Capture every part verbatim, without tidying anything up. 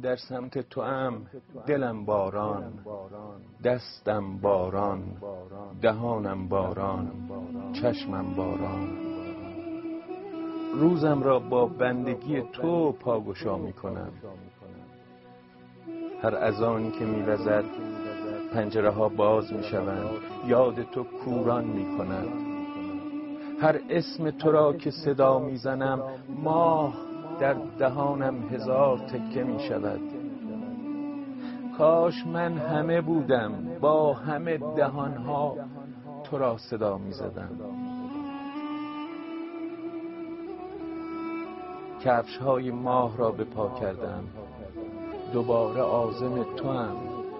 در سمت تو ام دلم باران، دستم باران، دهانم باران، چشمم باران. روزم را با بندگی تو پاگشا می کنم. هر اذانی که می وزد پنجره ها باز می شوند، یاد تو کوران می کند. هر اسم تو را که صدا می زنم ماه در دهانم هزار تکه می شود. کاش من همه بودم با همه دهانها تو را صدا می زدم. کفش های ماه را به پا کردم، دوباره عازم تو ام.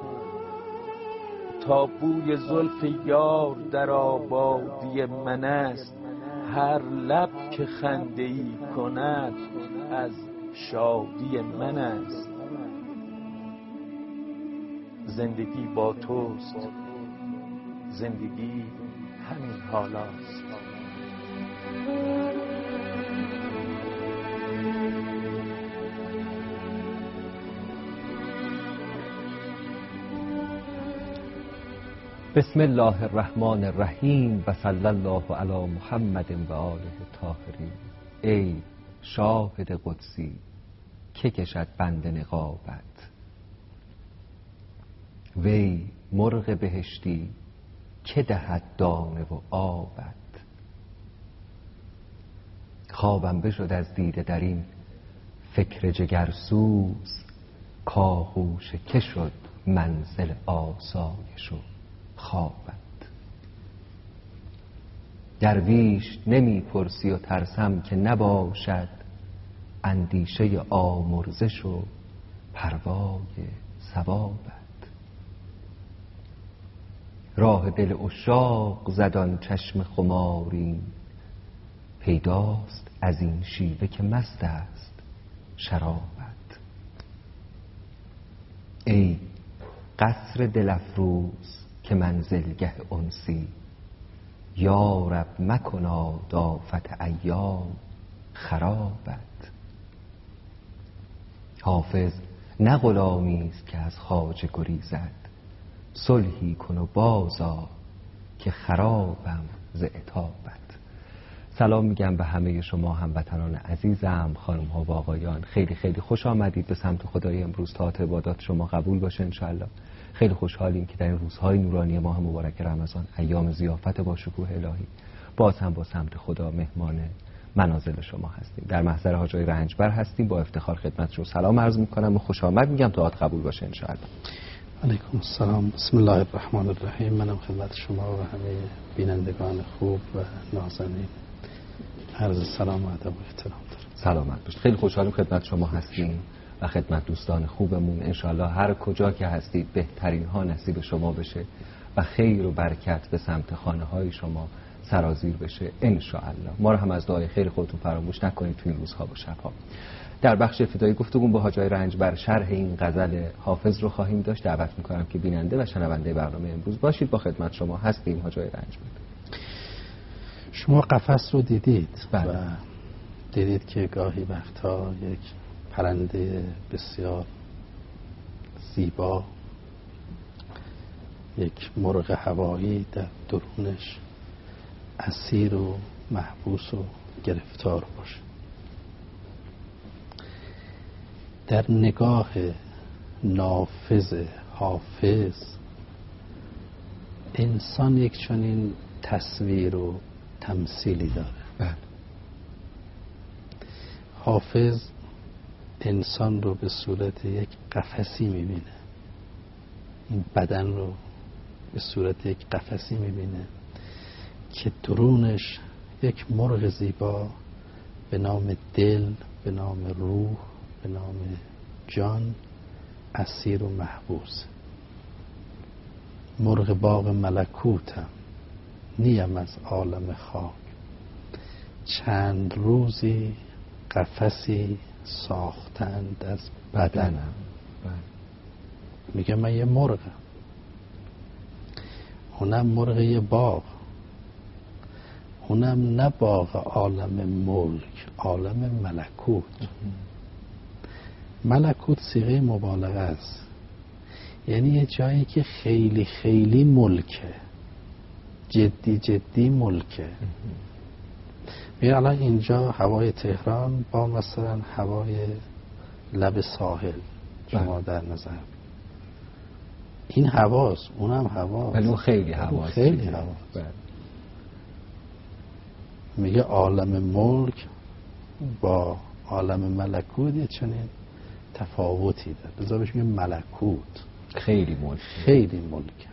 تا بوی زلف یار در آبادی من است، هر لب که خنده ای کند از شادی من است. زندگی با توست، زندگی همین حالاست. بسم الله الرحمن الرحیم و صلی الله علی محمد و آله الطاهرین. ای شاهد قدسی که کشد بند نقابت، وی مرغ بهشتی که دهد دانه و آبت. خوابم بشد از دیده در این فکر جگرسوز، کاغوش که شد منزل آسایش و خوابت. درویش نمی پرسی و ترسم که نباشد اندیشه آمرزش و پروای ثوابت. راه دل عشاق زدان چشم خمارین، پیداست از این شیوه که مست است شرابت. ای قصر دل افروز که منزلگه انسی، یا رب مکناد آفت ایام خرابت. حافظ نه غلامی است که از خواجه گریزد، صلحی کن و بازآ که خرابم ز عتابت. سلام میگم به همه شما هموطنان عزیزم، خانم ها و آقایان. خیلی خیلی خوش آمدید به سمت خدای امروز. تا عبادات شما قبول باشه انشالله. خیلی خوشحالیم که در این روزهای نورانی ماه مبارک رمضان، ایام ضیافت با شکوه الهی، باز هم با سمت خدا مهمان منازل شما هستیم. در محضر حاجای رنجبر هستیم. با افتخار خدمتشون سلام عرض میکنم و خوش آمد میگم. دعات قبول باشه انشالله. علیکم السلام. بسم الله الرحمن الرحیم. منم خدمت شما و همه بینندگان خوب و نازنین عرض سلام و ادب و احترام دارم. سلامت باشید. خیلی خوشحالیم خدمت شما هستیم و خدمت دوستان خوبمون. انشالله هر کجا که هستید بهترین ها نصیب شما بشه و خیر و برکت به سمت خانه های شما سرازیر بشه انشالله. ما رو هم از دعای خیر خودتون فراموش نکنید تو این روزها و شبها. در بخش ابتدایی گفتگو با حاجای رنجبر شرح این غزل حافظ رو خواهیم داشت. دعوت میکنم که بیننده و شنونده برنامه امروز باشید. با خدمت شما هستیم حاجای رنجبر. شما قفس رو دیدید بله. و دیدید که گاهی وقتا یک پرنده بسیار زیبا، یک مرغ هوایی در درونش اسیر و محبوس و گرفتار باشه. در نگاه نافذ حافظ انسان یک چنین تصویر و تمثیلی داره. بله. حافظ انسان رو به صورت یک قفسی میبینه، این بدن رو به صورت یک قفسی میبینه که درونش یک مرغ زیبا به نام دل، به نام روح، به نام جان اسیر و محبوس. مرغ باغ ملکوتم، نیم از عالم خاک، چند روزی قفسی ساختند از بدنم. میگه من یه مرغم، اونم مرغ یه باغ، اونم نه باغ عالم ملک، عالم ملکوت. ملکوت صیغه مبالغه است، یعنی یه جایی که خیلی خیلی ملکه، جدی جدی ملکه. میگه الان اینجا هوای تهران با مثلا هوای لب ساحل شما در نظر، این هواست، اونم هواست، ولی اون خیلی هواست، خیلی هواست. میگه عالم ملک با عالم ملکوت یه چنین تفاوتی داره، بذار بهش میگه ملکوت خیلی ملک، خیلی ملک.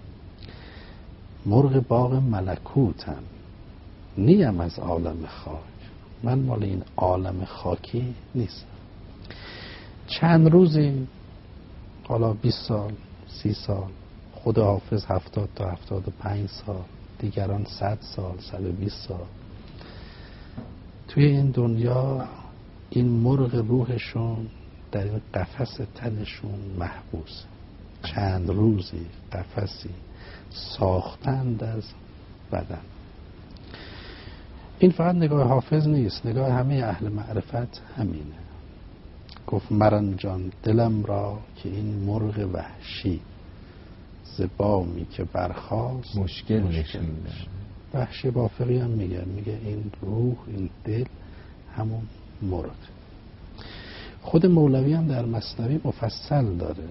مرغ باغ ملکوتم، نیم از عالم خاک، من مال این عالم خاکی نیستم. چند روزی، حالا بیست سال، سی سال، خود حافظ هفتاد تا هفتاد و پنج سال، دیگران صد سال، صد و بیست سال توی این دنیا این مرغ روحشون در این قفس تنشون محبوس، چند روزی قفسی ساختند از بدن. این فقط نگاه حافظ نیست، نگاه همه اهل معرفت همینه. گفت مرن جان دلم را که این مرغ وحشی زبامی که برخاست مشکل نشینده. وحشی بافقی هم میگه میگه این روح، این دل همون مرغ. خود مولوی هم در مثنوی مفصل داره،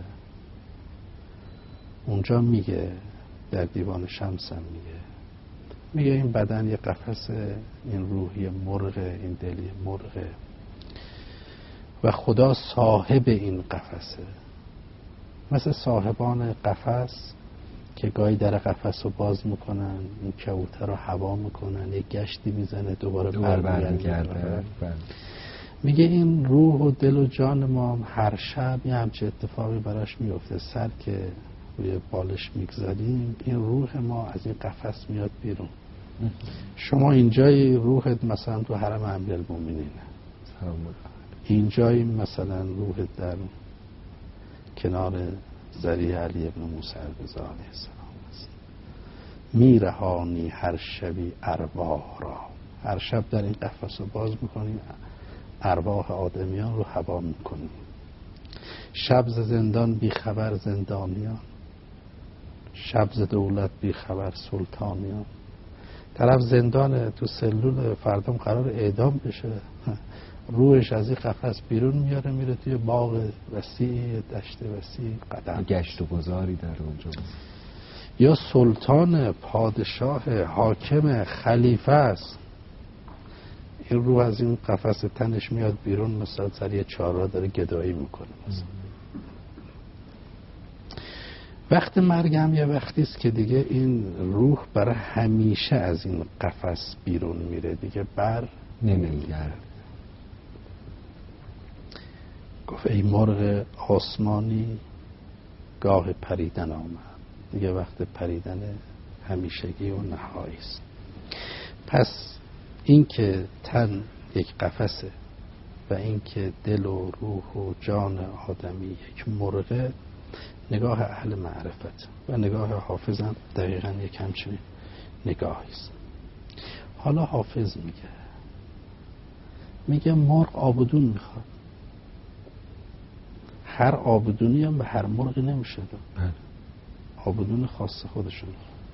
اونجا میگه در دیوان شمس هم میگه میگه این بدن یه قفس، این روح یه مرغ، این دل یه مرغ و خدا صاحب این قفسه. مثل صاحبان قفس که گاهی در قفس رو باز میکنن، این کبوتر رو هوا میکنن، یه گشتی میزنه دوباره برمیگرده. میگه این روح و دل و جان ما هر شب یه همچه اتفاقی براش میفته. سر که روی بالش میگذاریم این روح ما از این قفس میاد بیرون. شما اینجای روحت مثلا تو حرم امیرالمومنینه، اینجای مثلا روحت در کنار ذریح علی ابن موسی رضا علیه السلام است. میرهانی هر شبی ارواح را، هر شب در این قفس رو باز میکنیم، ارواح آدمیان رو هوا میکنیم. شب ز زندان بی خبر زندانیان، شب ز دولت بی خبر سلطانیان. طرف زندان تو سلول، فردام قرار اعدام بشه، روحش از این قفس بیرون میاره میره توی باغ وسیع، دشت وسیع قدم گشت و گذاری در اونجا. یا سلطان، پادشاه، حاکم، خلیفه است، این روح از این قفس تنش میاد بیرون، مثلا سر یه چهارراه داره گدایی میکنه. مثلا وقت مرگ هم یه وقتی است که دیگه این روح برای همیشه از این قفس بیرون میره، دیگه بر نمیگرد. گفت ای مرغ آسمانی گاه پریدن آمد، دیگه وقت پریدن همیشگی و نهایی است. پس این که تن یک قفسه و این که دل و روح و جان آدمی یک مرغه، نگاه اهل معرفت و نگاه حافظ هم دقیقا یک همچنین نگاهی است. حالا حافظ میگه میگه مرغ آبدون میخواد. هر آبدونی هم به هر مرغی نمیشه داد، آبدون خاص خودشون.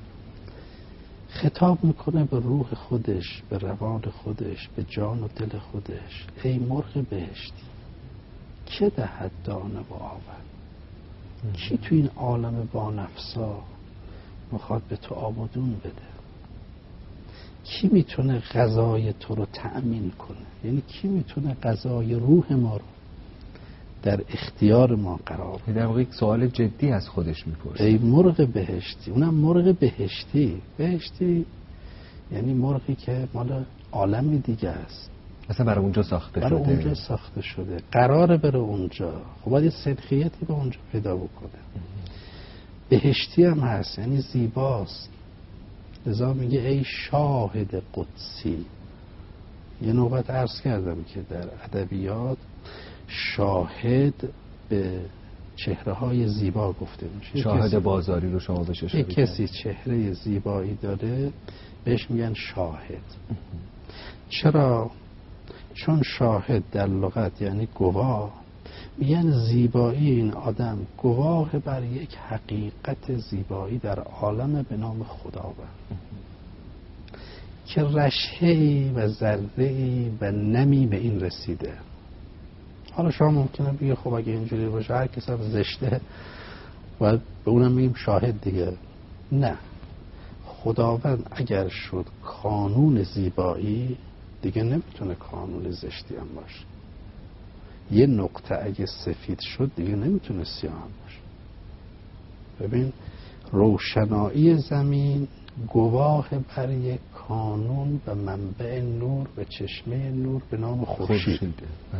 خطاب میکنه به روح خودش، به روان خودش، به جان و دل خودش. ای مرغ بهشتی که دهد دانه و آور؟ کی تو این عالم با نفسا میخواد به تو آبدون بده؟ کی میتونه غذای تو رو تأمین کنه؟ یعنی کی میتونه غذای روح ما رو در اختیار ما قرار بده؟ در واقع یک سوال جدی از خودش میپرسه. ای مرغ بهشتی، اونم مرغ بهشتی. بهشتی یعنی مرغی که مال عالمی دیگه است، اصلا برای اونجا ساخته برای شده، اونجا ساخته شده، قراره بره اونجا. خب باید صدقیتی به اونجا پیدا بکنه. بهشتی هم هست یعنی زیباست. لذا میگه ای شاهد قدسی. یه نوبت عرض کردم که در ادبیات شاهد به چهره های زیبا گفته میشه. شاهد بازاری رو شما بشه یک کسی چهره زیبایی داره بهش میگن شاهد. چرا؟ چون شاهد در لغت یعنی گواه میگن زیبایی این آدم گواه بر یک حقیقت زیبایی در عالم به نام خداوند که رشحه‌ای و ذره‌ای و نمی به این رسیده. حالا شما ممکنه بگید خب اگه اینجوری باشه هر کس هم زشته و به اونم میگیم شاهد دیگه. نه، خداوند اگر شد کانون زیبایی دیگه نمیتونه کانون زشتی هم باشه. یه نقطه اگه سفید شد دیگه نمیتونه سیاه هم باشه. ببین روشنایی زمین گواه بر یک کانون و منبع نور و چشمه نور به نام خورشید.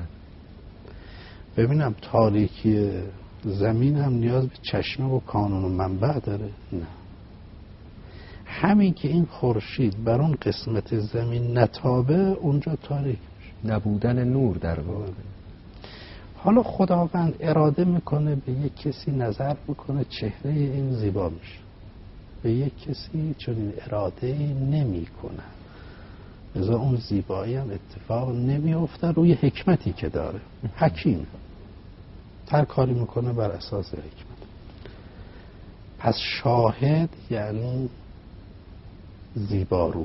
ببینم تاریکی زمین هم نیاز به چشمه و کانون و منبع داره؟ نه. همین که این خورشید بر اون قسمت زمین نتابه اونجا تاریک میشه، نبودن نور در واقع. حالا خداوند اراده میکنه به یک کسی نظر میکنه چهره این زیبا میشه، به یک کسی چون این اراده ای نمی کنه، لذا اون زیبایی هم اتفاق نمیفته روی حکمتی که داره. حکیم هر کاری میکنه بر اساس حکمت. پس شاهد یعنی زیبارو.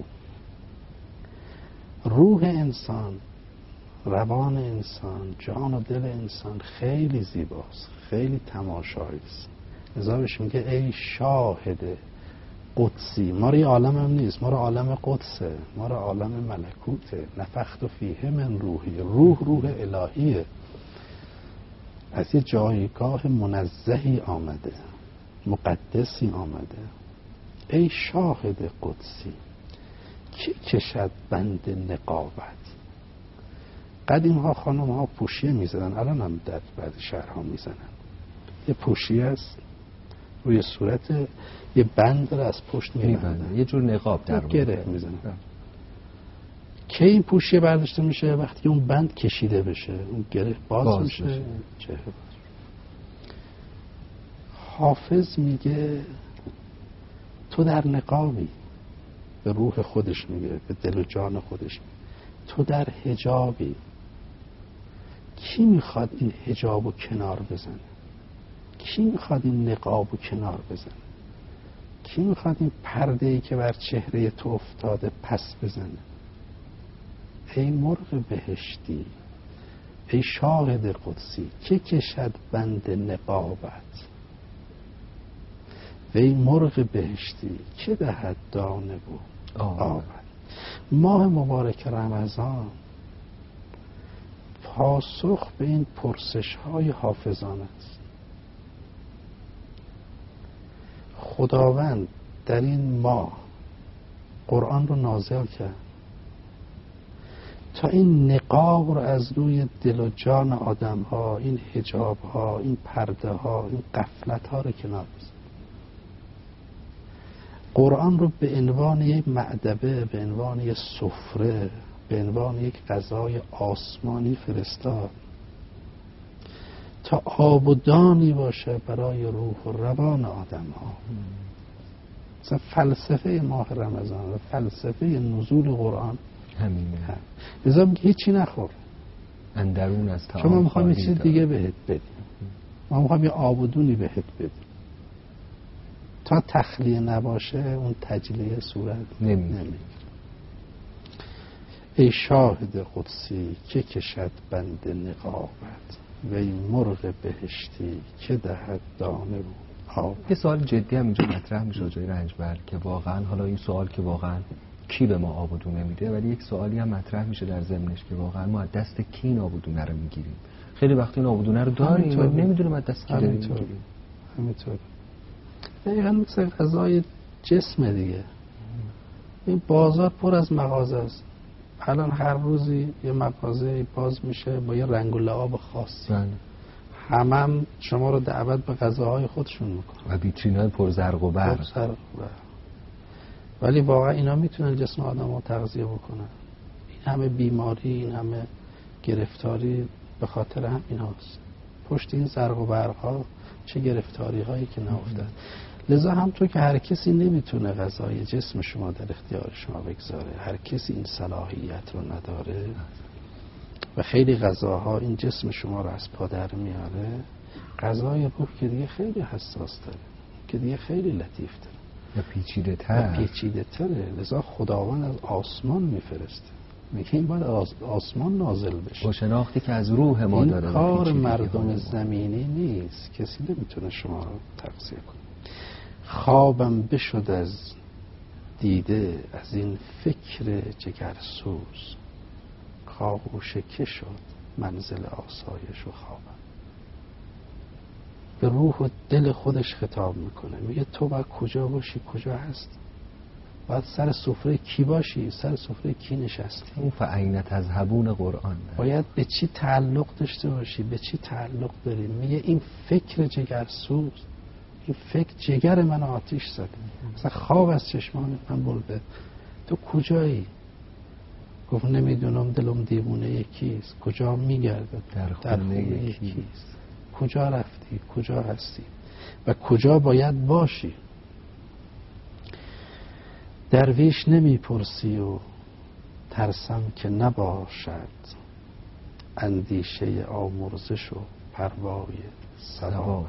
روح انسان، روان انسان، جان و دل انسان خیلی زیباست، خیلی تماشایی است. لذا بهش میگه ای شاهد قدسی. ما رو عالم هم نیست، ما رو عالم قدسه، ما رو عالم ملکوته. نفخت فیه من روحی. روح روح الهیه، از یه جایگاه منزهی آمده، مقدسی آمده. ای شاهد قدسی کی کشد بند نقابت. قدیم ها خانم ها پوشیه میزدن، الان هم در بعض شهرها میزنن. یه پوشیه است روی صورت، یه بند رو از پشت میبندن، یه جور نقاب در گره میزنن. که این پوشیه برداشته میشه وقتی که اون بند کشیده بشه، اون گره باز, باز میشه، بشه. چهره باز. حافظ میگه تو در نقابی، به روح خودش میگه، به دل و جان خودش میگه. تو در حجابی. کی میخواد این حجابو کنار بزنه؟ کی میخواد این نقابو کنار بزنه؟ کی میخواد این پرده‌ای که بر چهره تو افتاده پس بزنه؟ ای مرغ بهشتی، ای شاهد قدسی که کشد بند نقابت. و ای مرغ بهشتی که دهد دانه و آبت. ماه مبارک رمضان پاسخ به این پرسش های حافظان است. خداوند در این ماه قرآن رو نازل کرد تا این نقاب رو از روی دل و جان آدم ها، این حجاب ها، این پرده ها، این غفلت ها رو کنار بزنه. قرآن رو به عنوان یک مأدبه، به عنوان یک سفره، به عنوان یک غذای آسمانی فرستاد تا آب و دانی باشه برای روح و روان آدم ها. مثلا فلسفه ماه رمضان و فلسفه نزول قرآن همینه. لذا میگه هیچی نخور، اندرون از تعام شما میخوام یه چیز دیگه بهت بدیم، ما میخوام یه آب و دونی بهت بدیم. تا تخلیه نباشه اون تجلیه صورت نمیگیره. ای شاهد قدسی که کشد بند نقابت. و ای مرغ بهشتی که دهد دانه رو آب. یه سوال جدی هم اینجا مطرح میشه جای رنجبر که واقعا حالا این سوال که واقعا کی به ما آب و دونه میده، ولی یک سوالی هم مطرح میشه در ضمنش که واقعا ما از دست کی این آب و دونه رو میگیریم. خیلی وقتی این آب و دونه رو داریم ولی نمیدونیم از دست کی داریم میگیریم. همینطور. دقیقا مثل غذای جسم دیگه. این بازار پر از مغازه است. الان هر روزی یه مغازه باز میشه با یه رنگ و لعاب خاصی. بله. همه هم شما رو دعوت به غذاهای خودشون میکنن و ویترینای پر زرق و برق. پر زرق و برق. ولی واقعا اینا میتونن جسم آدم رو تغذیه بکنن. این همه بیماری، این همه گرفتاری به خاطر هم این هاست. پشت این زرق و برق ها چه گرفتاری هایی که نافتد. لذا همطور که هر کسی نمیتونه غذای جسم شما در اختیار شما بگذاره، هر کسی این صلاحیت رو نداره، و خیلی غذاها این جسم شما رو از پا در میاره، غذای روح که دیگه خیلی حساس تره، که دیگه خیلی لطیف تره و پیچیده تر و پیچیده تره. لذا خداوند از آسمان میفرسته، میگه این باید آسمان نازل بشه، با شناختی که از روح ما این داره. کار مردم زمینی نیست، کسی نمیتونه شما رو تغذیه کنه. خوابم بشد از دیده از این فکر جگرسوز، کاغوش که شد منزل آسایش و خوابم. به روح و دل خودش خطاب میکنه، میگه تو باید کجا باشی، کجا هست، باید سر سفره کی باشی، سر سفره کی نشستی. اون فعین تذهبون قرآن ده. باید به چی تعلق داشته باشی، به چی تعلق داری. میگه این فکر جگرسوز، این فکر جگر من آتیش زده، مثلا خواب از چشمان من برده. تو کجایی؟ گفت نمیدونم، دلم دیوونه یکیست. کجا میگرده؟ در خونه یکیست. کجا رفتی؟ کجا هستی؟ و کجا باید باشی؟ درویش نمیپرسی و ترسم که نباشد، اندیشه آمرزش و پروای ثواب.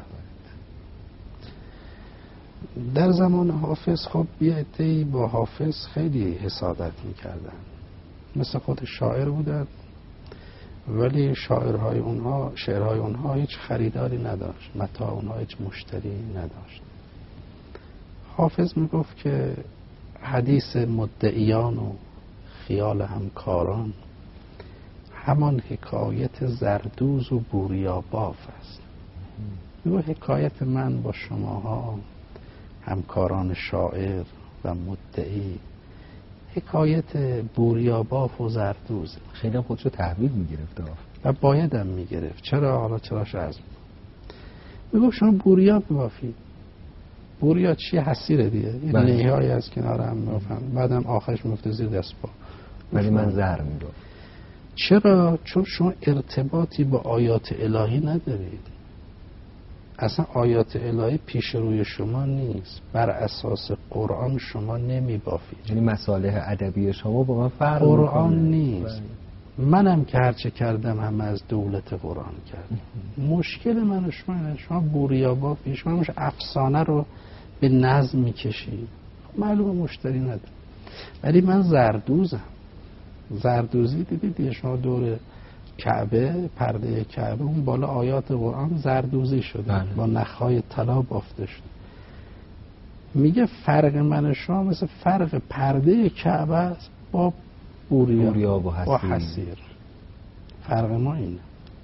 در زمان حافظ خب یه عده‌ای با حافظ خیلی حسادت میکردن، مثل خود شاعر بودن، ولی شاعرهای اونها شعرهای اونها هیچ خریداری نداشت، متاع اونها هیچ مشتری نداشت. حافظ میگفت که حدیث مدعیان و خیال همکاران همان حکایت زردوز و بوریاباف است. میگفت حکایت من با شماها همکاران شاعر و مدعی حکایت بوریاباف و زردوز. خیلی هم خودشو تحویل میگرفت و بایدم میگرفت. چرا؟ حالا چراش از میگفت شما بوریا ببافید. بوریا چیه؟ حسیره دیگه، این نیهایی از کنار هم میفهم، بعدم آخرش میفته زیر دست پا. ولی من زهر میگم. چرا؟ چون شما ارتباطی با آیات الهی ندارید. اصلا آیات الهی پیش روی شما نیست، بر اساس قرآن شما نمی بافید. یعنی مصالح ادبی شما با من فرق قرآن میکنه. نیست. منم که هرچه کردم هم از دولت قرآن کردم. مشکل من و شما اینه، شما بوریا بافی، شما مش افسانه رو به نظم میکشید، معلومه مشتری نداره. ولی من زردوزم. زردوزی دیدید شما دور کعبه، پرده کعبه، اون بالا آیات قرآن زردوزی شده، بله. با نخهای طلا بافته شده. میگه فرق من شما مثل فرق پرده کعبه است با بوریا, بوریا و حسیر. حسیر فرق ما اینه.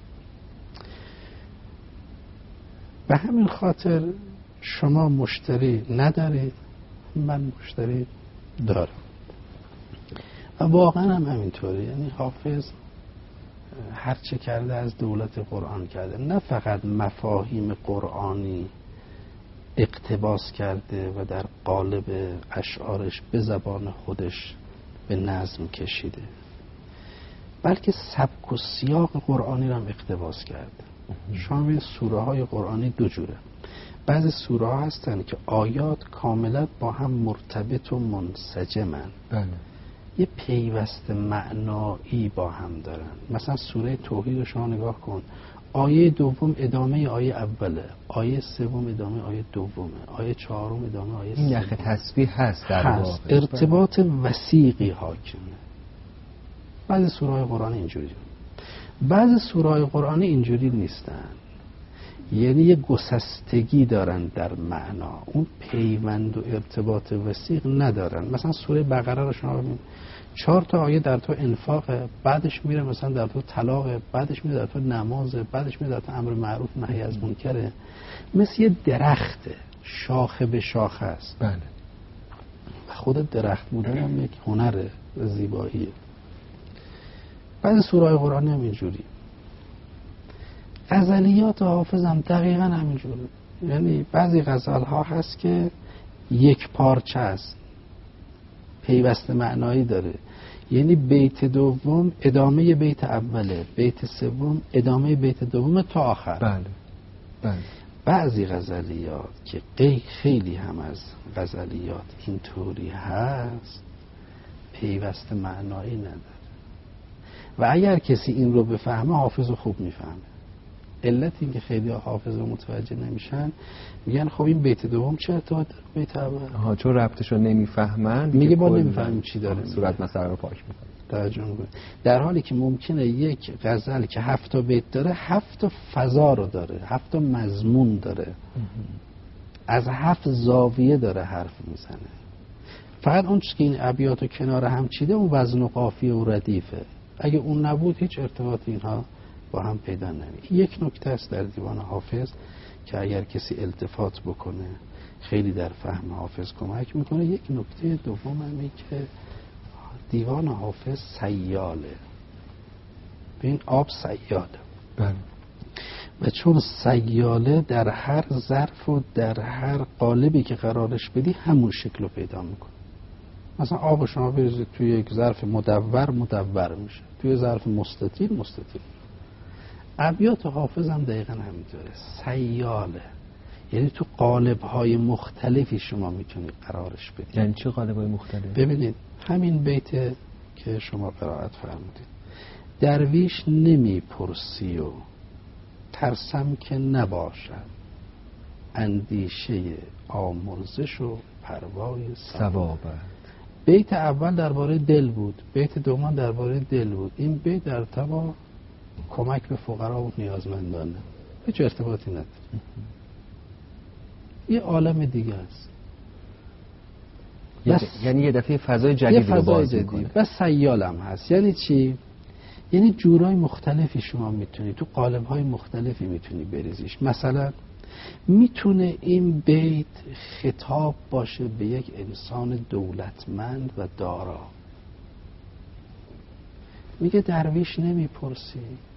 به همین خاطر شما مشتری ندارید، من مشتری دارم. و واقعا هم همینطوره. یعنی حافظ هر چه کرده از دولت قرآن کرده، نه فقط مفاهیم قرآنی اقتباس کرده و در قالب اشعارش به زبان خودش به نظم کشیده، بلکه سبک و سیاق قرآنی رو هم اقتباس کرده. شما ببینید سوره های قرآنی دو جوره. بعضی سوره ها هستن که آیات کاملا با هم مرتبط و منسجمن، بله. یه پیوست معنایی با هم دارن. مثلا سوره توحید رو شما نگاه کن، آیه دوم ادامه آیه اوله، آیه سوم ادامه آیه دومه، آیه چهارم ادامه آیه سومه. این یخ تسبیح هست در واقع، ارتباط وثیقی حاکمه. بعضی سوره های قرآن اینجوری، بعضی سوره های قرآن اینجوری نیستن، یعنی یه گسستگی دارن در معنا، اون پیوند و ارتباط وثیق ندارن. مثلا سوره بقره رو شما ببینید، چهار تا آیه در تو انفاق، بعدش میره مثلا در تو طلاق، بعدش میره در تو نماز، بعدش میره در تو امر معروف نهی از منکره. مثل یه درخته، شاخه به شاخه است. بله. و خود درخت بودن هم یک هنره و زیباییه. بعضی سوره‌های قرآنی هم اینجوری. غزلیات حافظ هم دقیقاً همینجوره. یعنی بعضی غزل ها هست که یک پارچه است، پیوسته معنایی داره. یعنی بیت دوم ادامه بیت اوله، بیت سوم ادامه بیت دوم تا آخر. بله. بله. بعضی غزلیات که خیلی هم از غزلیات اینطوری هست، پیوسته معنایی نداره. و اگر کسی این رو بفهمه حافظ رو خوب میفهمه. علت این که خیلی حافظ رو متوجه نمیشن میگن خب این بیت دوم چه ارتباط داره بیت اول؟ ها چون ربطش رو نمیفهمن میگه ما نمیفهمیم چی داره صورت مسئله رو پاک میکنه. توجه میکنه. در حالی که ممکنه یک غزل که هفت تا بیت داره هفت تا فضا رو داره، هفت تا مضمون داره، از هفت زاویه داره حرف میزنه. فقط اون چیزی که این ابیات رو کنار هم چیده اون وزن و قافیه و ردیفه. اگه اون نبود هیچ ارتباط اینها با هم پیدا نمیشه. یک نکته است در دیوان حافظ که اگر کسی التفات بکنه خیلی در فهم حافظ کمک میکنه. یک نکته دوم همین که دیوان حافظ سیاله. ببین آب سیاله. بله. و چون سیاله در هر ظرف و در هر قالبی که قرارش بدی همون شکل رو پیدا میکنه. مثلا آب شما بریزید توی یک ظرف مدور مدور میشه، توی ظرف مستطیل مستطیل. ابیات حافظ هم دقیقا همینطوره، سیاله. یعنی تو قالب‌های مختلفی شما میتونید قرارش بدید. یعنی چه قالب‌های مختلف؟ ببینید همین بیت که شما قرائت فرمودید، درویش نمیپرسی و ترسم که نباشد اندیشه آمرزش و پروای ثوابت. بیت اول درباره دل بود، بیت دوم درباره دل بود. این بیت در تبع کمک به فقرا و نیازمندانه، هیچ ارتباطی نداره. یه عالم دیگه است. بس یعنی یه دفعه فضای جدید رو باز میکنه. و سیال هم هست. یعنی چی؟ یعنی جورای مختلفی شما میتونی تو قالب‌های مختلفی میتونی بریزیش. مثلا میتونه این بیت خطاب باشه به یک انسان دولتمند و دارا. میگه درویش نمیپرسی،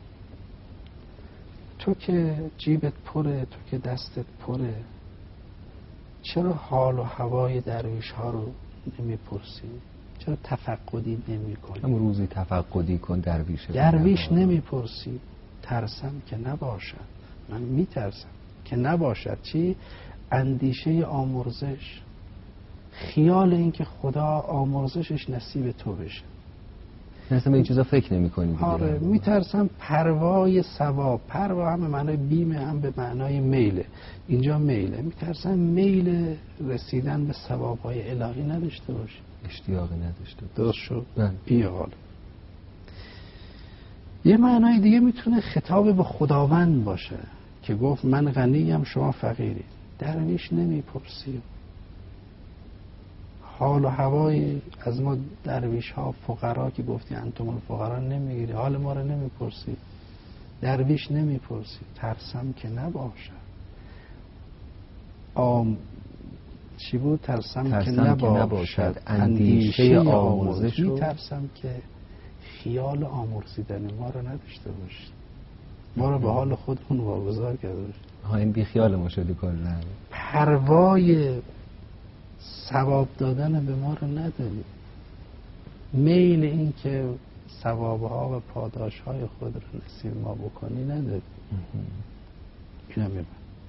تو که جیبت پره، تو که دستت پره، چرا حال و هوای درویش ها رو نمیپرسی؟ چرا تفقدی نمی کنی؟ هم روزی تفقدی کن درویش. درویش نمیپرسی، ترسم که نباشد. من میترسم که نباشد چی؟ اندیشه آمرزش، خیال این که خدا آمرزشش نصیب تو بشه. مثلا به این چیزا فکر نمی کنی. آره میترسم پروای ثواب. پروا هم به معنای بیمه هم به معنای میله. اینجا میله. میترسم میل رسیدن به ثوابهای الهی نداشته باشی، اشتیاقی نداشته باشی. درست شد؟ بله. این حال. یه معنای دیگه میتونه خطاب به خداوند باشه که گفت من غنیم شما فقیری. درویش نمیپرسی، حال و هوای از ما درویش ها فقرا که گفتی انتم الفقرا نمیگیری، حال ما رو نمیپرسی. درویش نمیپرسی، ترسم که نباشد آم چی بود؟ ترسم, ترسم که نباشد, نباشد. اندیشه آمرزش. میترسم که خیال آمرزیدن ما رو نداشته باشید، ما رو به حال خودمون واگذار کرده باشید. ها این بی خیال ما شده کلا. پروای ثواب دادن به ما رو ندارید، میل این که ثوابها و پاداشهای خود رو نصیب ما بکنی ندارید. اینو میبین.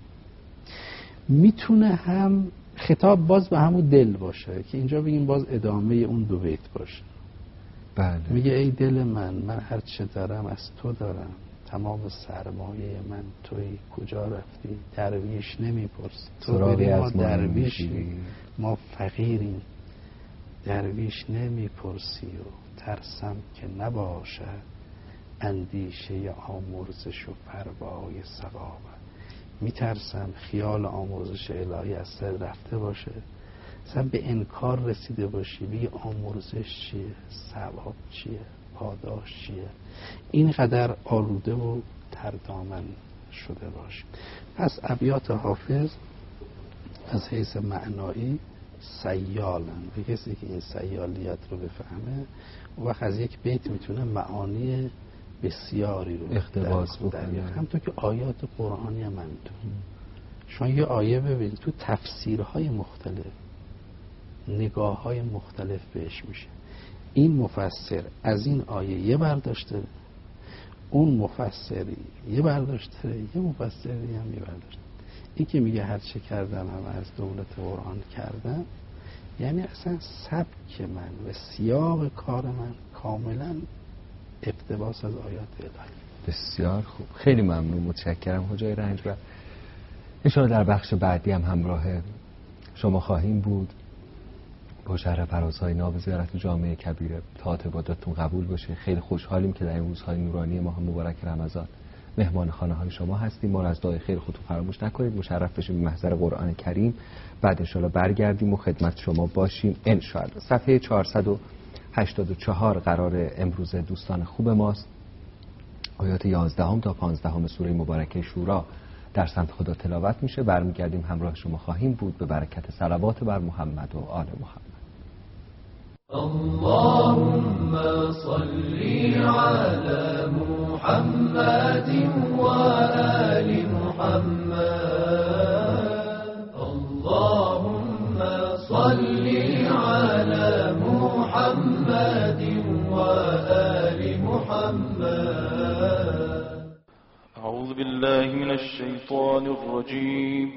میتونه هم خطاب باز به همون دل باشه که اینجا بگیم باز ادامه اون دو بیت باشه. بله. میگه ای دل من، من هر چه دارم از تو دارم، تمام سرمایه من توی، کجا رفتی؟ درویش نمیپرسی، تو بری ما درویشی، ما فقیریم. درویش نمیپرسی و ترسم که نباشد اندیشه آمرزش و پروای ثواب. میترسم خیال آمرزش الهی از سر رفته باشه، اصلا به انکار رسیده باشی، بگی آمرزش چیه، ثواب چیه، پاداش چیه، اینقدر آلوده و تردامن شده باشه. پس ابیات حافظ از حیث معنایی سیالن و کسی که این سیالیت رو بفهمه و وقت از یک بیت میتونه معانی بسیاری رو اقتباس بکنه. همونطور که آیات قرآنی هم همینطور. شما یه آیه ببینید تو تفسیرهای مختلف نگاه‌های مختلف بهش میشه. این مفسر از این آیه یه برداشت داره، اون مفسری یه برداشت داره، یه مفسری هم یه برداشت. این که میگه هر چه کردم هم از دولت قرآن کردم، یعنی اصلا سبک من و سیاق کار من کاملا اقتباس از آیات الهی. بسیار خوب، خیلی ممنون، متشکرم حجای رنجبر. انشاءالله در بخش بعدی هم همراه شما خواهیم بود. با شرح فرازهای ناب زیارت جامع کبیر طاعت عبادتتون قبول باشه. خیلی خوشحالیم که در این روزهای نورانی ماه مبارک رمضان مهمان خانه های شما هستیم. ما را از دعای خیر خودتون فراموش نکنید. مشرف بشیم به محضر قرآن کریم. بعد انشاءالله برگردیم و خدمت شما باشیم انشاءالله. صفحه چهارصد و هشتاد و چهار قرار امروز دوستان خوب ماست. آیات یازدهم تا پانزدهم سوره مبارکه شورا در سمت خدا تلاوت میشه. برمیگردیم همراه شما خواهیم بود به برکت صلوات بر محمد و آل محمد. اللهم صل على محمد وآل محمد. اللهم صل على محمد وآل محمد. أعوذ بالله من الشيطان الرجيم.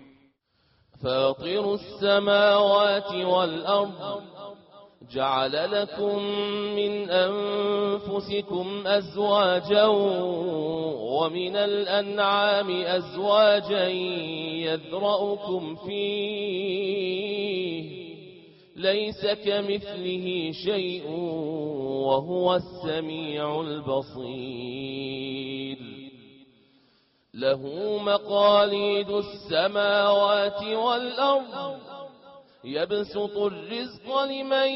فاطر السماوات والأرض جعل لكم من أنفسكم أزواجا ومن الأنعام أزواجا يذرأكم فيه ليس كمثله شيء وهو السميع البصير. له مقاليد السماوات والأرض يبسط الرزق لمن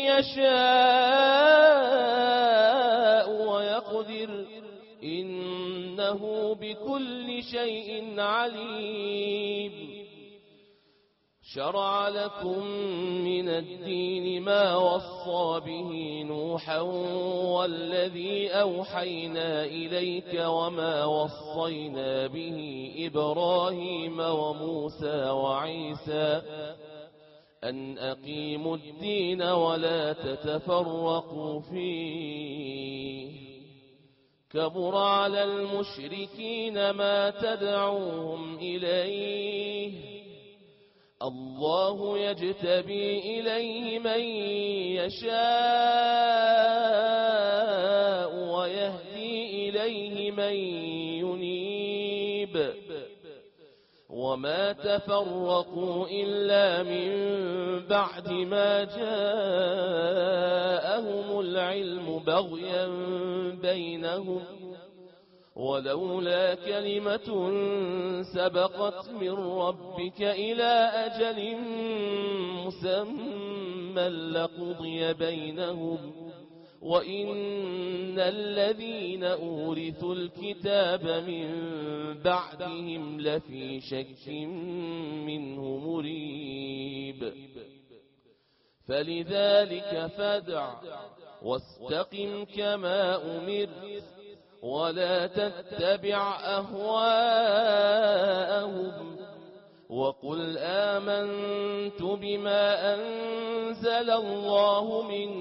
يشاء ويقدر إنه بكل شيء عليم. شرع لكم من الدين ما وصى به نوحا والذي أوحينا إليك وما وصينا به إبراهيم وموسى وعيسى أن أقيموا الدين ولا تتفرقوا فيه. كبر على المشركين ما تدعوهم إليه. الله يجتبي إليه من يشاء ويهدي إليه من ينيب. وما تفرقوا إلا من بعد ما جاءهم العلم بغيا بينهم ولولا كلمة سبقت من ربك إلى أجل مسمى لقضي بينهم وإن الذين أورثوا الكتاب من بعدهم لفي شك منه مريب. فلذلك فادع واستقم كما أمرت ولا تتبع أهواءهم وقل آمنت بما أنزل الله من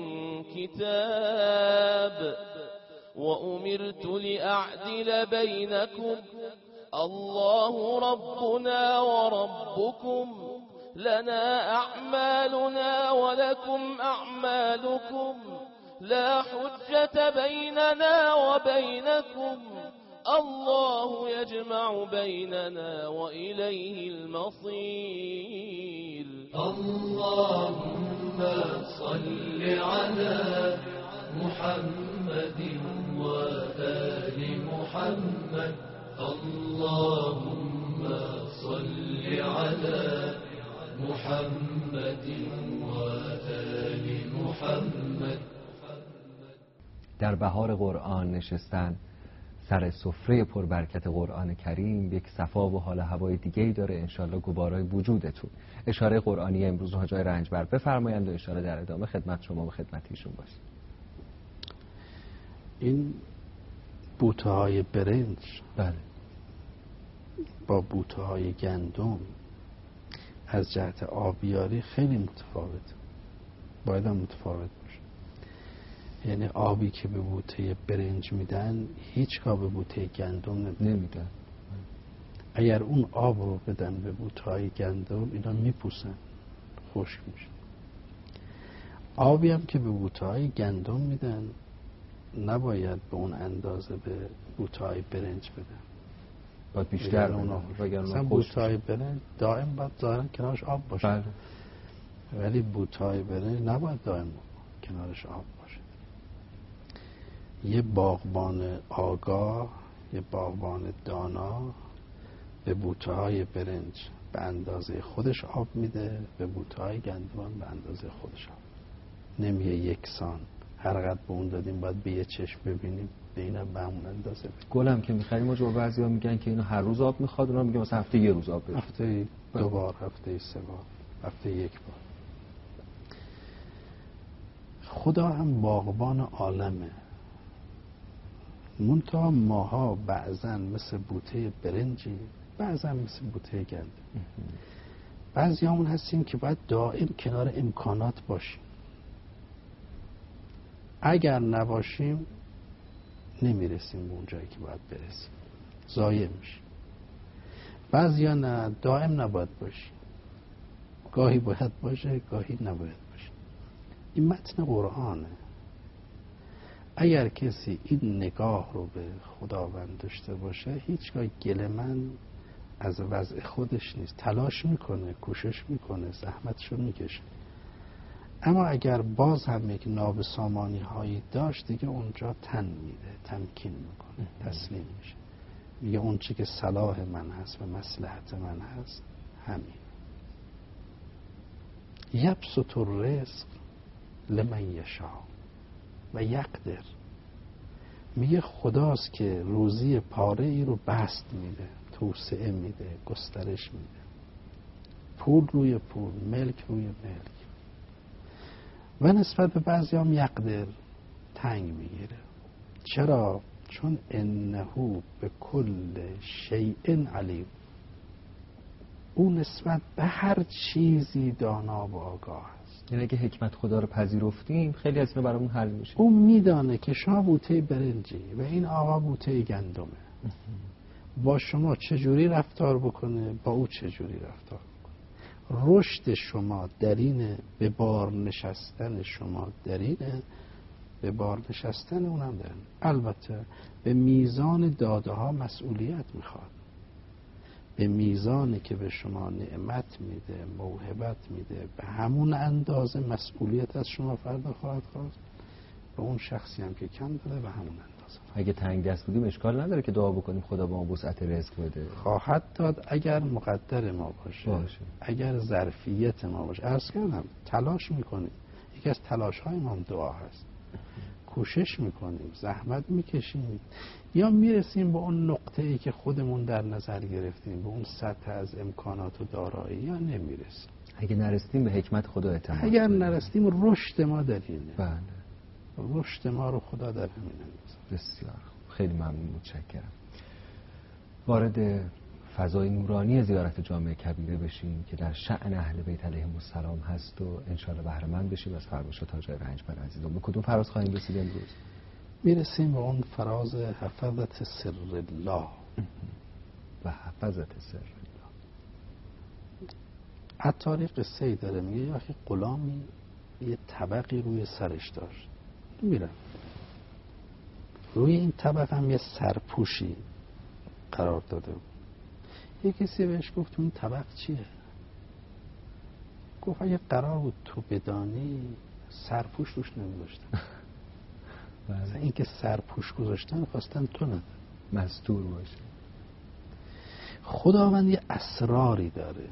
كتاب وأمرت لأعدل بينكم الله ربنا وربكم لنا أعمالنا ولكم أعمالكم لا حجة بيننا وبينكم الله يجمع بيننا وإليه المصير. اللهم صل على محمد وآل محمد. اللهم صل على محمد وآل محمد. در بهار قرآن نشستن سر سفره پربرکت قرآن کریم یک صفا و حال هوای دیگه‌ای داره. انشالله گوارای وجودتون. اشاره قرآنی امروز حجای رنجبر بفرمایند و اشاره در ادامه خدمت شما و خدمت ایشون باشه. این بوته های برنج بله با بوته های گندم از جهت آبیاری خیلی متفاوت، باید هم متفاوت باشه. یعنی آبی که به بوته برنج میدن هیچگاه به بوته گندم نمیدن. اگر اون آب رو بدن به بوته های گندم اینا میپوسن، خشک میشن. آبی هم که به بوته های گندم میدن نباید به اون اندازه به بوتهای برنج بدن، باید بیشتر اونا بگن. مثلا بوتهای برنج دائم باید ظاهرا کنارش آب باشه. بله. ولی بوتهای برنج نباید دائم کنارش آب باشه. یه باغبان آگاه، یه باغبان دانا به بوتهای برنج به اندازه خودش آب میده، به بوتهای گندم به اندازه خودش آب. نمیگه یکسان هر قدر به اون دادیم باید به یه چشم ببینیم، به اینم به همون اندازه بدیم. گلم که می‌خریم و بعضیا میگن که اینو هر روز آب میخواد، اونا میگن مثلا هفته یه روز آب بده. هفته دو بار، هفته سه بار، هفته یک بار. خدا هم باغبان عالمه. منتها ماها بعضن مثل بوته برنجی، بعضن مثل بوته گندم. بعضی همون هستیم که باید دائم کنار امکانات باشیم. اگر نباشیم نمیرسیم به اون جایی که باید برسیم، ضایع میشیم. بعضیا نه، دائم نباید باشیم، گاهی باید باشه، گاهی نباید باشه. این متن قرآنه. اگر کسی این نگاه رو به خداوند داشته باشه، هیچگاه گله من از وضع خودش نیست. تلاش میکنه، کوشش میکنه، زحمتشو میکشه. اما اگر باز هم یک نابسامانی هایی داشت، دیگه اونجا تن میده، تمکین میکنه، تسلیم میشه، میگه اون چی که صلاح من هست و مصلحت من هست همین. یبسط الرزق لمن یشاء و یقدر. میگه خداست که روزی پاره ای رو بست میده، توسعه میده، گسترش میده، پول روی پول، ملک روی ملک. و نسبت به بعضی هم یقدر، تنگ میگیره. چرا؟ چون انه به کل شیء علیم. اون نسبت به هر چیزی دانا و آگاه است. یعنی اگه حکمت خدا رو پذیرفتیم خیلی از اینا برامون حل میشه. اون میدانه که شما بوته برنجی و این آقا بوته گندمه، با شما چجوری رفتار بکنه، با او چجوری رفتار بکنه. رشد شما در اینه، به بار نشستن شما در اینه، به بار نشستن اونم در اینه. البته به میزان داده ها مسئولیت میخواد، به میزانی که به شما نعمت میده، موهبت میده، به همون اندازه مسئولیت از شما فردا خواهد خواست. به اون شخصی هم که کم داره به همون اندازه. اگه تنگ دست بودیم اشکال نداره که دعا بکنیم خدا با ما وسعت رزق بده. خواهد داد اگر مقدر ما باشه, باشه. اگر ظرفیت ما باشه. عرض کردم تلاش میکنیم، یکی از تلاش های ما هم دعا هست. کوشش میکنیم، زحمت میکشیم، یا میرسیم به اون نقطه ای که خودمون در نظر گرفتیم، به اون سطح از امکانات و دارایی، یا نمیرسیم. اگه نرسیدیم به حکمت خدا اعتماد. اگر نرسیدیم رشد ما در اینه. بله. رشد ما رو خدا در همین اندازه. بسیار خیلی ممنون، متشکرم. وارد فضای نورانی زیارت جامع کبیره بشیم که در شأن اهل بیت علیهم السلام هست و انشاءالله بهره مند بشیم از فرمایشات حاج رنجبر عزیزم. به کدوم فراز خواهیم رسید امروز؟ میرسیم به اون فراز حفظت سر الله. و حفظت سر الله. عطاری قصه ای داره، میگه یا اخی غلامی یه طبقی روی سرش داشت، میرم روی این طبق هم یه سرپوشی قرار داده بود. یه کسی بهش گفت این طبق چیه؟ گفت اگه قرار بود تو بدانی سرپوش روش نمی‌گذاشتن. مثلا این که سرپوش گذاشتن خواستن تو ندن، مستور باشه. خداوند یه اسراری داره،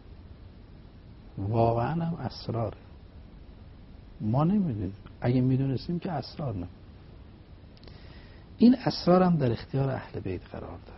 واقعا هم اسراره، ما نمیدونیم. اگه میدونستیم که اسرار نه. این اسرار هم در اختیار اهل بیت قرار داده.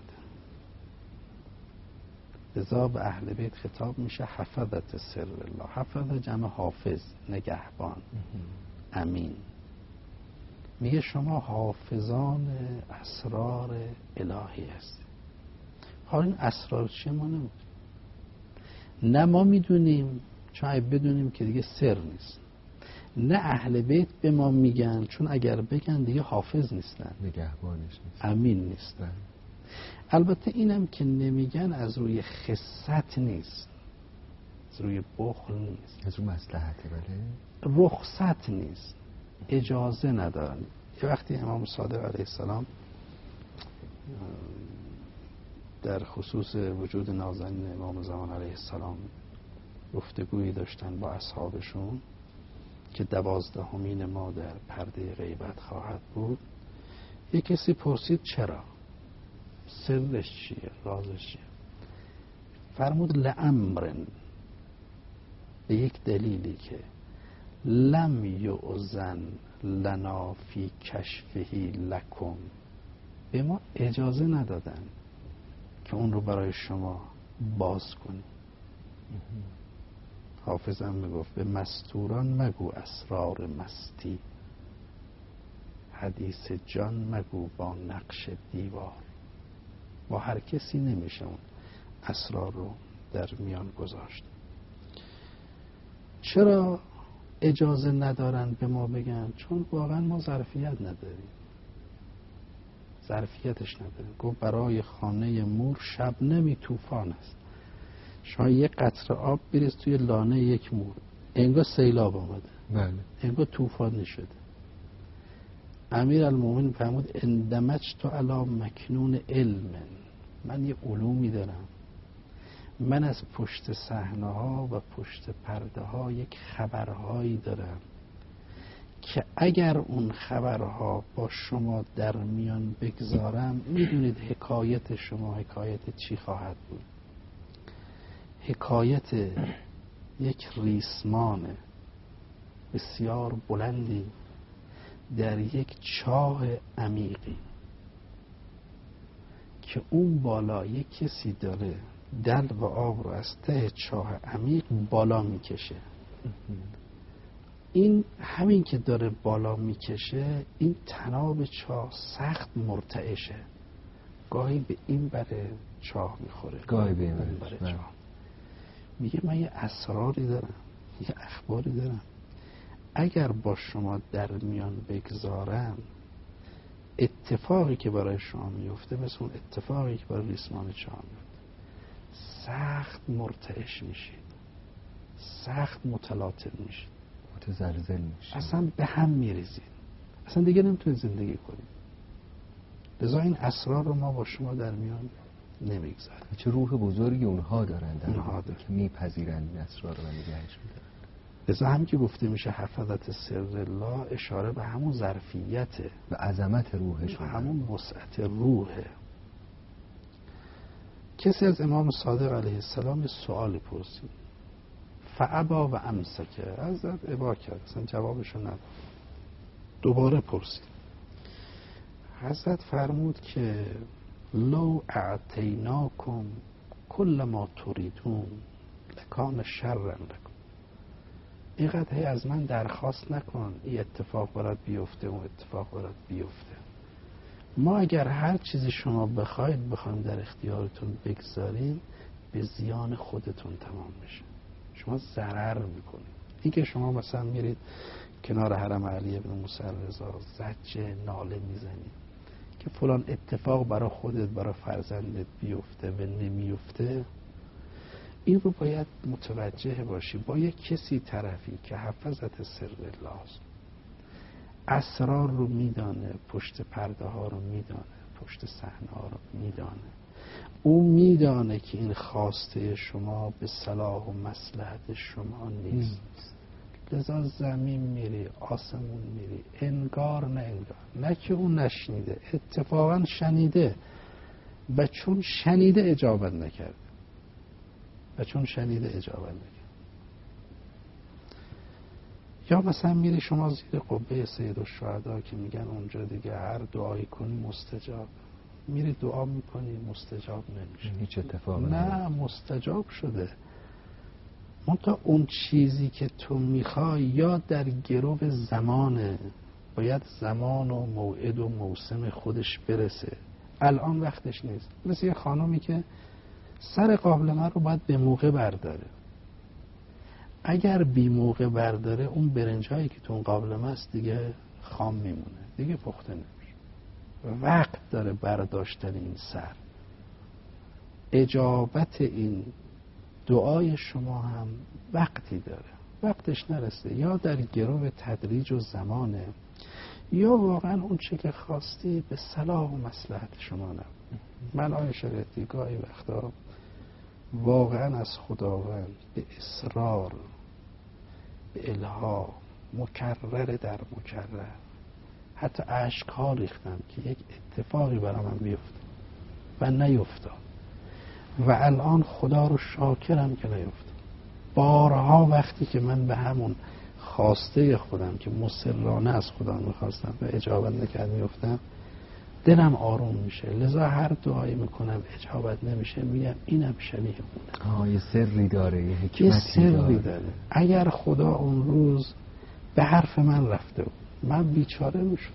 لذا به اهل بیت خطاب میشه حفظت سر الله. حفظ جمع حافظ، نگهبان، امین. میگه شما حافظان اسرار الهی هستید. حالا این اسرار چیه ما نمیدونیم. نه ما میدونیم، چون اگه بدونیم که دیگه سر نیست. نه اهل بیت به ما میگن، چون اگر بگن دیگه حافظ نیستن، نگهبانش نیست، امین نیستن. البته اینم که نمیگن از روی خست نیست، از روی بخل نیست، از روی مصلحته، بله، رخصت نیست، اجازه ندارن. یه وقتی امام صادق علیه السلام در خصوص وجود نازنین امام زمان علیه السلام گفتگویی داشتن با اصحابشون که دوازدهمین ما در پرده غیبت خواهد بود. یک کسی پرسید چرا؟ سرش چیه؟ رازش چیه؟ فرمود لامرن، به یک دلیلی که لم یؤذن لنا فی کشفه لکم، به ما اجازه ندادن که اون رو برای شما باز کنیم. حافظم میگفت به مستوران مگو اسرار مستی، حدیث جان مگو با نقش دیوار. با هر کسی نمیشه اون اسرار رو در میان گذاشت. چرا اجازه ندارن به ما بگن؟ چون واقعا ما ظرفیت نداریم، ظرفیتش نداریم. گفت برای خانه مور شب نمی طوفان است. شما یک قطره آب بریز توی لانه یک مور، انگار سیلاب آمده، بله، انگار طوفان نشده. امیر المومنین فرمود اندمجت علی مکنون علم، من یه علومی دارم، من از پشت صحنه ها و پشت پرده ها یک خبرهایی دارم که اگر اون خبرها با شما در میان بگذارم، میدونید حکایت شما حکایت چی خواهد بود؟ حکایت یک ریسمان بسیار بلندی در یک چاه عمیقی که اون بالا یک کسی داره دلو آب رو از ته چاه عمیق بالا میکشه. این همین که داره بالا میکشه، این تناب چاه سخت مرتعشه، گاهی به این بره چاه میخوره، گاهی به این بره چاه. میگه من یه اسراری دارم، یه اخباری دارم، اگر با شما در میان بگذارم، اتفاقی که برای شما میفته مثل اون اتفاقی که برای ریسمان چاه میفته. سخت مرتعش میشید، سخت متلاطم میشید، متزلزل میشید، اصلا به هم میریزید، اصلا دیگه نمیتونید زندگی کنید. لذا این اسرار رو ما با شما در میان نمیگذاریم. چه روح بزرگی اونها دارن، در اونها دارن که میپذیرن این اسرار رو و نگهش میدارن. لذا هم که گفته میشه حفظت سر الله، اشاره به همون ظرفیته، به عظمت روحشون، همون وسعت روحه. کسی از امام صادق علیه السلام سوال پرسید، فعبا و امسکه، حضرت ابا کرد، اصلا جوابشو نداد. دوباره پرسید، حضرت فرمود که لو اعطیناکم کل ما تریدون لکان شرا لکم. اینقدر هی از من درخواست نکن این اتفاق برات بیفته اون اتفاق برات بیفته. ما اگر هر چیزی شما بخواید بخوایم در اختیارتون بگذاریم، به زیان خودتون تمام میشه، شما ضرر میکنید. این که شما مثلا میرید کنار حرم علی ابن موسی رضا زجه ناله میزنید که فلان اتفاق برای خودت برای فرزندت بیفته و نمیفته، این رو باید متوجه باشی. با یک کسی طرفی که حفظت سر الله است، اسرار رو میدانه، پشت پرده ها رو میدانه، پشت صحنه ها رو میدانه، او میدانه که این خواسته شما به صلاح و مصلحت شما نیست. لذا زمین میری، آسمون میری، انگار نه انگار، نه که اون نشنیده، اتفاقا شنیده و چون شنیده اجابت نکرده و چون شنیده اجابت نکرده. یا مثلا میری شما زیر قبه سید الشهدا که میگن اونجا دیگه هر دعایی کنی مستجاب، میری دعا میکنی مستجاب نمیشه، هیچ اتفاق نه مستجاب شده. منتها اون چیزی که تو میخوای یا در گرو زمانه، باید زمان و موعد و موسم خودش برسه، الان وقتش نیست. مثل یه خانومی که سر قابلمه رو باید به موقع برداره، اگر بی موقع برداره اون برنجایی که تو اون قابلمه است دیگه خام میمونه، دیگه پخته نمیشه. وقت داره برداشتن این سر. اجابت این دعای شما هم وقتی داره، وقتش نرسه، یا در گرو تدریج و زمانه، یا واقعا اون چه که خواستی به صلاح و مصلحت شما نبود. من آقای شریعتی گاهی وقتا واقعا از خداوند به اصرار، به الها، مکرر در مکرر، حتی اشک‌ها ریختم که یک اتفاقی برای من بیفته و نیفتاد و الان خدا رو شاکرم که نیفتاد. بارها وقتی که من به همون خواسته خودم که مصرانه از خدا میخواستم و اجابت نکرد میفتم، دلم آروم میشه. لذا هر دعایی میکنم اجابت نمیشه میگم اینم شبیه اونه. آه یه سری داره، یه حکمتی یه سری داره. داره. اگر خدا اون روز به حرف من رفته بود من بیچاره میشم،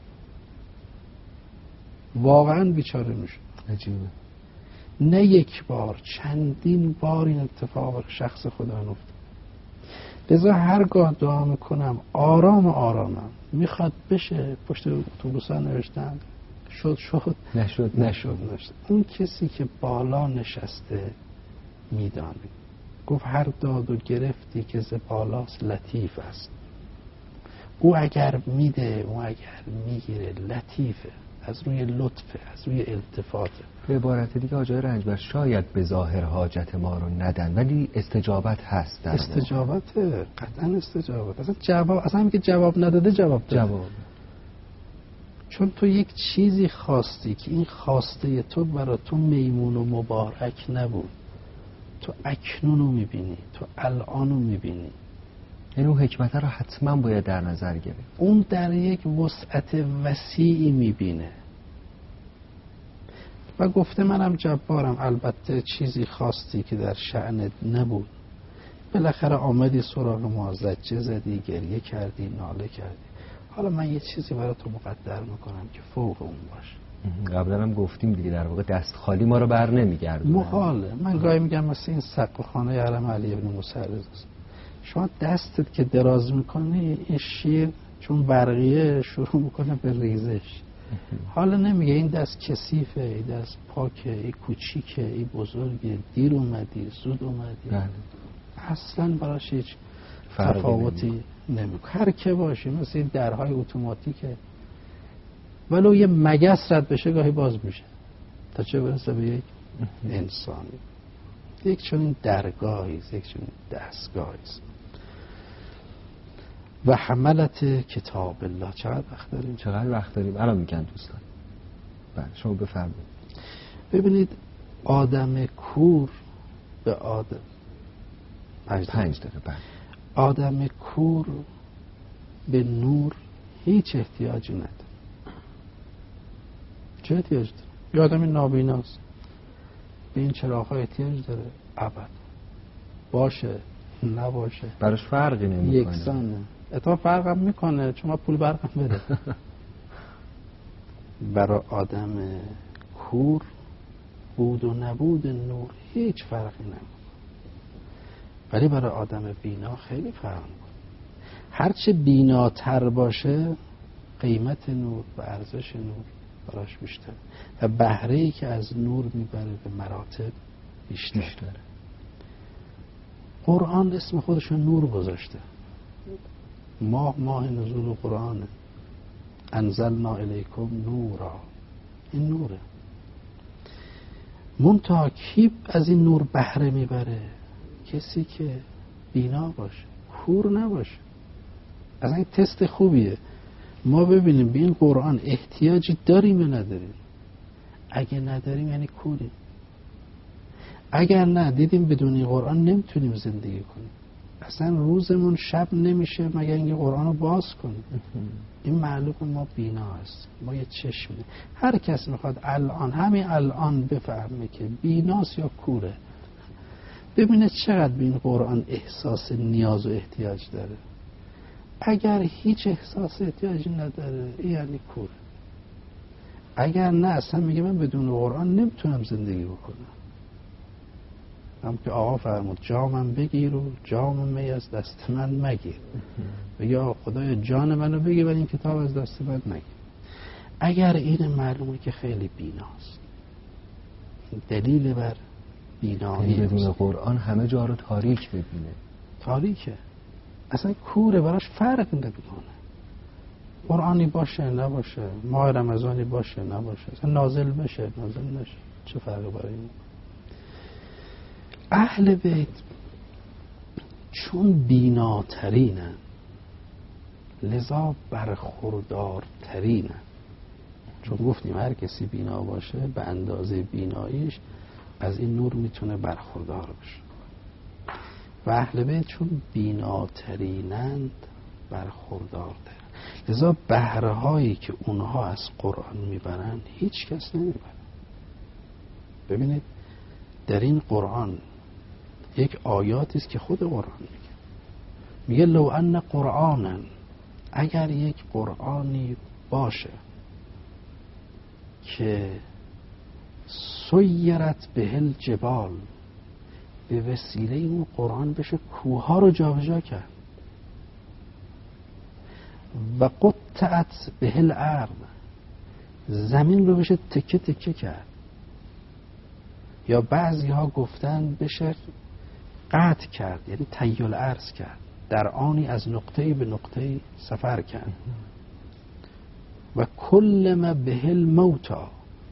واقعا بیچاره میشم. عجیبه. نه یک بار، چندین بار این اتفاق شخص خدا نفته. لذا هرگاه دعا میکنم آرام آرامم میخواد بشه. پشت اتوبوسا نوشتن شد شد نشد نشد نشد. اون کسی که بالا نشسته میدانه. گفت هر داد و گرفتی که ز بالاست لطیف است. او اگر میده، او اگر میگیره لطیفه، از روی لطفه، از روی التفاته. به عبارت دیگه آجای رنجبر شاید به ظاهر حاجت ما رو ندن ولی استجابت هست. در استجابت قطعا استجابت. اصلا جواب، اصلا هم که جواب نداده جواب داده. جواب. چون تو یک چیزی خواستی که این خواسته تو برای تو میمون و مبارک نبود. تو اکنونو میبینی، تو الانو میبینی. یعنی اون حکمت رو حتما باید در نظر گرفت. اون در یک وسعت وسیعی میبینه و گفته منم جبارم. البته چیزی خواستی که در شأنت نبود، بالاخره آمدی سراغ ما، زجه زدی، گریه کردی، ناله کردی. حالا من یه چیزی برای تو مقدر میکنم که فوق اون باشه. قبلا هم گفتیم دیگه، در واقع دست خالی ما رو بر نمیگردونه. محاله. من گاهی میگم مثل این سقف خانه حرم علی ابن موسی است. شما دستت که دراز میکنی این شیر چون برقیه شروع میکنه به ریزش. حالا نمیگه این دست کثیفه، این دست پاکه، این کوچیکه، این بزرگه، دیر اومدی، زود اومدی. بله. اصلا براش هیچ تفاوتی نمیکنه. هر که باشه مثل این درهای اتوماتیکه، ولو یه مگس رد بشه گاهی باز میشه، تا چه برسه به یک انسانی. یک چون درگاهی، یک چون دستگاهی. و حملت کتاب الله. چقدر وقت داریم؟ چقدر وقت داریم؟ الان میگن دوستان. بله شما بفرمایید. ببینید آدم کور به آدم پنج, پنج داره. بله. آدم کور به نور هیچ احتیاجی نداره. چه احتیاج داره؟ یه آدم نابیناست، به این چراغ‌ها احتیاج داره؟ ابد. باشه نباشه براش فرقی نمیکنه. یکسانه. اتفاقا فرق هم میکنه چون ما پول برق هم بده. برای آدم کور بود و نبود نور هیچ فرقی نمیکنه، ولی برای آدم بینا خیلی فرق میکنه. هرچه بیناتر باشه قیمت نور و ارزش نور براش بیشتر و بهره‌ای که از نور میبره به مراتب بیشتر. بیشتر. قرآن اسم خودشو نور گذاشته. ماه ماه نزول قرآنه. انزلنا الیکم نورا. این نوره. منتها کی از این نور بهره میبره؟ کسی که بینا باشه، کور نباشه. از این تست خوبیه ما ببینیم به این قرآن احتیاجی داریم یا نداریم. اگه نداریم یعنی کوریم. اگر نه دیدیم بدون این قرآن نمیتونیم زندگی کنیم. اصلا روزمون شب نمیشه مگر اینکه قرآن رو باز کنیم. این معلوم ما بینا هست، ما یه چشمه. هر کس میخواد الان همین الان بفهمه که بیناست یا کوره، ببینه چقدر به این قرآن احساس نیاز و احتیاج داره. اگر هیچ احساس احتیاجی نداره یعنی کوره. اگر نه اصلا میگه من بدون قرآن نمیتونم زندگی بکنم. هم که آقا فرمود جامم بگیر و جام می از دست من مگیر. یا خدای جان منو بگیر ولی این کتاب از دست من مگیر. اگر این معلومه که خیلی بیناست. دلیل بر بینایی بدون قرآن همه جا رو تاریک ببینه. تاریکه، اصلا کوره، براش فرق نمیکنه. قرآنی باشه نباشه، ماه رمضانی باشه نباشه، اصلا نازل بشه نازل نشه، چه فرقی برای ما؟ اهل بیت چون بیناترینن لذا برخوردارترینن. چون گفتیم هر کسی بینا باشه به اندازه بیناییش از این نور میتونه برخوردار بشه و اهل بیت چون بیناترینند برخوردارتر، لذا بهره هایی که اونها از قرآن میبرن هیچ کس نمیبرن. ببینید در این قرآن یک آیاتی است که خود قرآن میگه میگه لو ان قرآنا، اگر یک قرآنی باشه که سیرت به الجبال، به وسیله این قرآن بشه کوها رو جابجا کرد، و قطعت به الارض، زمین رو بشه تکه تکه کرد، یا بعضی ها گفتن بشه قطع کرد یعنی تیل ارض کرد، در آنی از نقطه‌ای به نقطه‌ای سفر کرد، و کل ما به الموتا،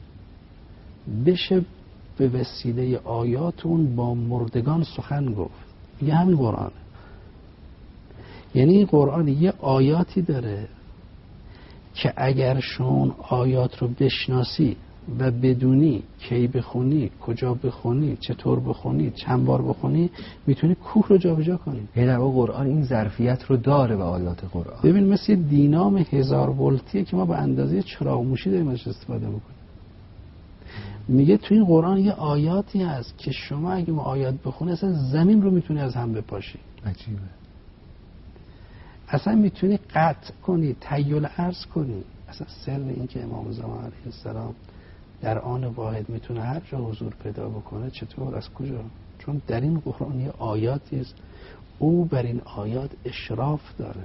بشه به وسیله آیاتون با مردگان سخن گفت. یه همین قرآنه. یعنی این قرآن یه آیاتی داره که اگر شون آیات رو بشناسی و بدونی کی بخونی، کجا بخونی، چطور بخونی، چند بار بخونی، میتونی کوه رو جابجا کنی. یعنی در واقع قرآن این ظرفیت رو داره به آیات قرآن. ببین مثل دینام هزار ولتیه که ما به اندازه چراغ موشی داریم ازش استفاده بکنیم. میگه تو این قرآن یه آیاتی هست که شما اگه ما آیات بخونی اصلا زمین رو میتونی از هم بپاشی. عجیبه. اصلا میتونی قطع کنی، تیل ارض کنی. اصلا سر این که امام زمان علیه السلام در آن واحد میتونه هر جا حضور پیدا بکنه چطور، از کجا؟ چون در این قرآن یه آیاتی است او بر این آیات اشراف داره.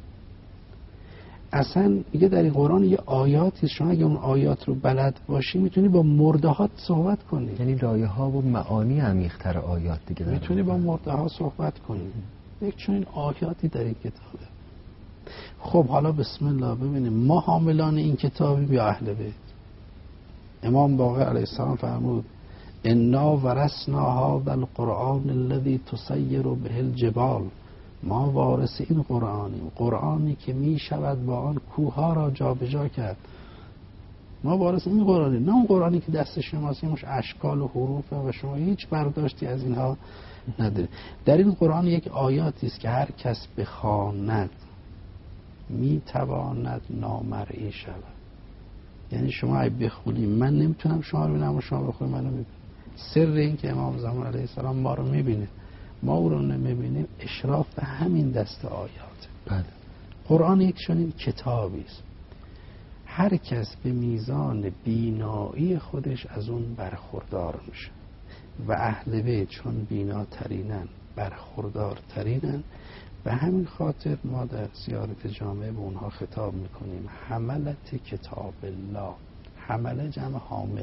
اصلا میگه در این قرآن یه آیاتی است شما اگه اون آیات رو بلد باشی میتونی با مردهات صحبت کنی. یعنی لایه ها و معانی عمیق‌تر آیات دیگه داره. میتونی با مرده صحبت کنی. یک چون این آیاتی در این کتابه. خب حالا بسم الله ببینیم ما حاملان این کتابی یا اهل بیت. امام باقر علیه السلام فرمود انا ورثنا هذا القرآن الذي تسیر به الجبال، ما وارث این قرآنیم، قرآنی که می شود با آن کوها را جابجا کرد. ما وارث این قرآنیم، نه اون قرآنی که دست شماست مش اشکال و حروفه و شما هیچ برداشتی از اینها ندارید. در این قرآن یک آیاتی است که هر کس بخواند می تواند نامرئی شود. یعنی شما اگه بخونی من نمیتونم شما رو ببینم و شما بخونی منو میبینید. سر این که امام زمان علیه السلام ما رو میبینه ما او رو نمیبینیم اشراف به همین دست آیات. بله. قرآن یک چنین کتابی است هر کس به میزان بینایی خودش از اون برخوردار میشه و اهل بیت چون بیناترینن برخوردارترینن. به همین خاطر ما در زیارت جامعه به اونها خطاب میکنیم حملت کتاب الله. حمله جمع حامل،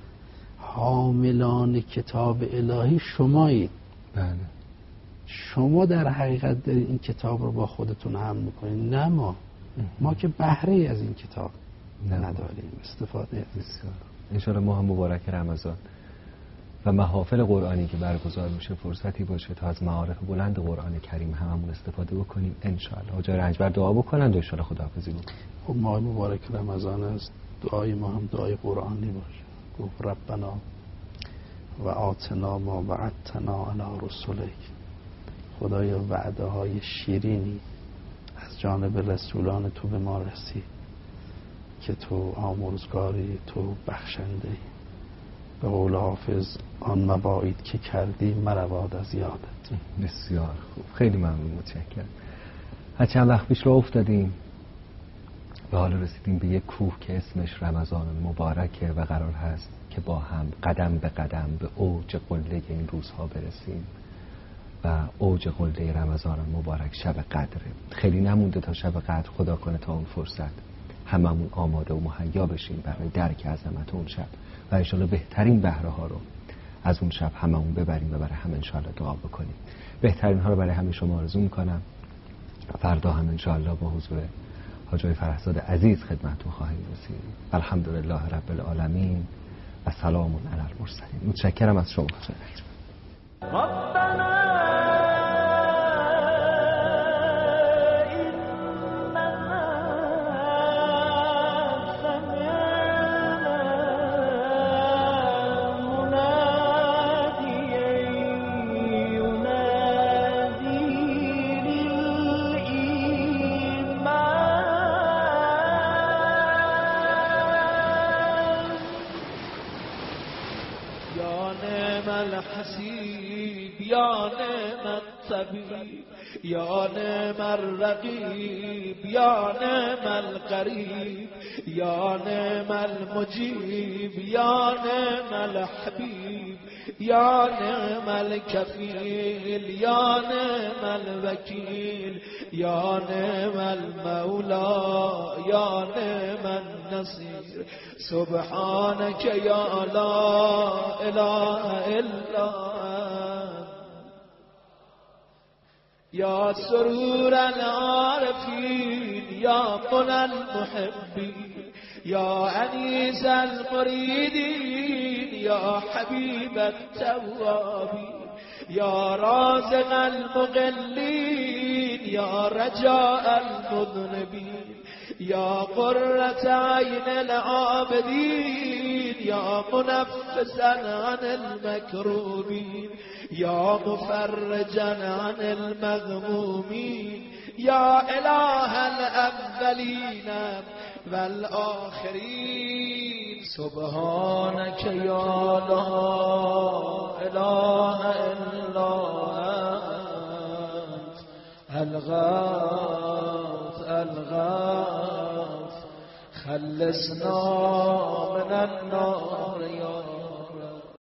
حاملان کتاب الهی شمایید. بله. شما در حقیقت در این کتاب رو با خودتون هم میکنید، نه ما ما که بهره از این کتاب نداریم استفاده. بسیار انشاءالله ما هم مبارک رمضان و محافل قرآنی که برگزار میشه فرصتی باشه تا از معارف بلند قرآن کریم هممون استفاده بکنیم انشاءالله. حاجی رنجبر دعا بکنن و انشاءالله خداحافظی بکنیم. خب ماه مبارک رمضان است، دعای ما هم دعای قرآنی باشه. گفت ربنا و آتنا ما وعدتنا علی رسولک. خدایا وعده های شیرینی از جانب رسولان تو به ما رسید که تو آمرزگاری، تو بخشنده. به قول حافظ آن مواعید که کردی مرواد از یادت. بسیار خوب، خیلی ممنون، متشکرم. از چند وقت پیش رو افتادیم به حال رسیدیم به یک کوه که اسمش رمضان مبارکه و قرار هست که با هم قدم به قدم به اوج قله این روزها برسیم و اوج قله رمضان مبارک شب قدره. خیلی نمونده تا شب قدر، خدا کنه تا اون فرصت هممون آماده و مهیا بشیم برای درک عظمت اون شب و انشالله بهترین بهره ها رو از اون شب هممون ببریم و برای هم انشالله دعا بکنیم. بهترین ها رو برای همه شما آرزو میکنم. فردا هم انشالله با حضور حاجی فرهزاد عزیز خدمتتون خواهیم رسید. الحمدلله رب العالمین و سلام علی المرسلین. متشکرم از شما حاجی نجم. یا نعم الرقیب یا نعم القریب یا نعم المجیب یا نعم الحبیب یا نعم الکفیل یا نعم الوکیل یا نعم المولا یا نعم النصیر. سبحانك یا لا اله الا یا سرور العارفین یا قل المحبین یا انیس المریدین یا حبیب التوابین یا رازق المقلین یا رجاء المذنبین یا قرة عین العابدین یا منفسا عن المکروبین یا مفرجا عن المغمومین یا اله الاولین والآخرین. سبحانك یا لا اله الا انت الغوث الغوث خلصنا من النار